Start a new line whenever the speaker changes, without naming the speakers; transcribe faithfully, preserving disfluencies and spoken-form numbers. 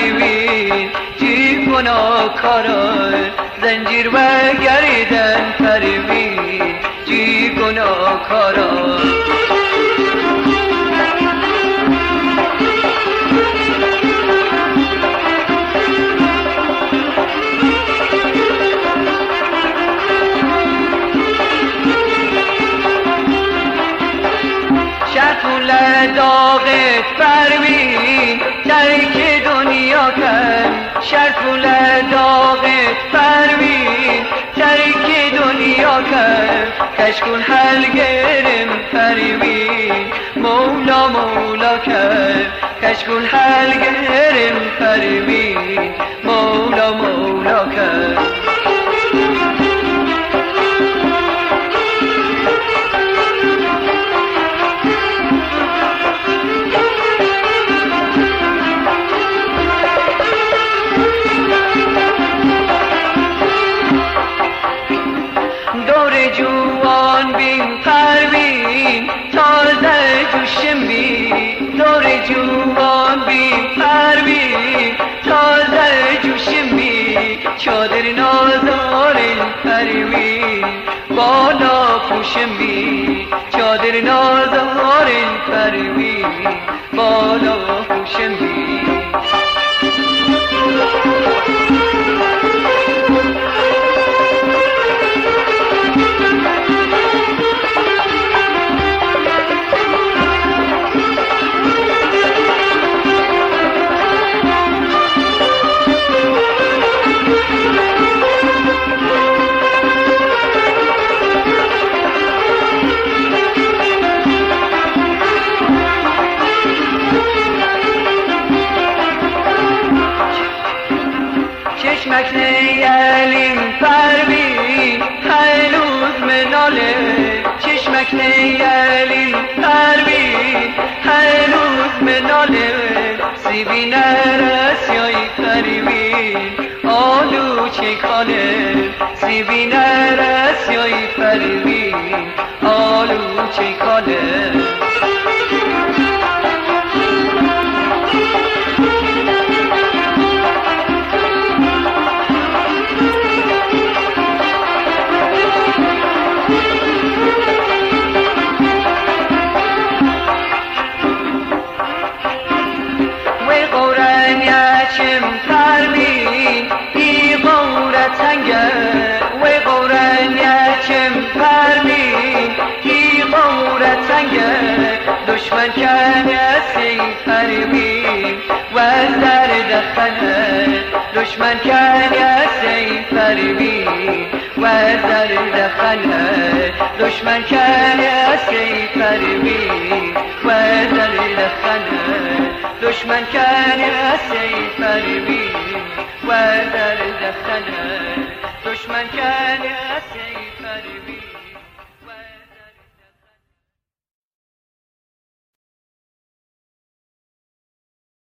پروین جی گناهکارا زنجیر و گردن پروین جی گناهکارا شرطول داغ پروین ترک دنیا کرد شرطول داغ پروین ترک دنیا کرد کشکون حل گرم پروین مولا مولا کرد کشکون حل گرم پروین مولا مولا کرد جوان بین پروین تازه جوشم بین دور جوان بین پروین تازه جوشم بین چادر نازارن پروین بالا پوشم بین چادر نازارن پروین بالا پوشم بین چشمک نیالیم پروین هنوز مناله چشمک نیالیم پروین هنوز مناله سیبی نرسیای پروین آلو چکانه سیبی نرسیای پروین آلو چکانه پروین ای غورتنگه وی غورن یکم پروین ای غورتنگه دشمن کنه سی پروین و زرد خنه دشمن کنه سی پروین و زرد خنه دشمن کنه سی پروین و زرد خنه دشمن کنه سی پروین و در دخنه دشمن کنه سی پروین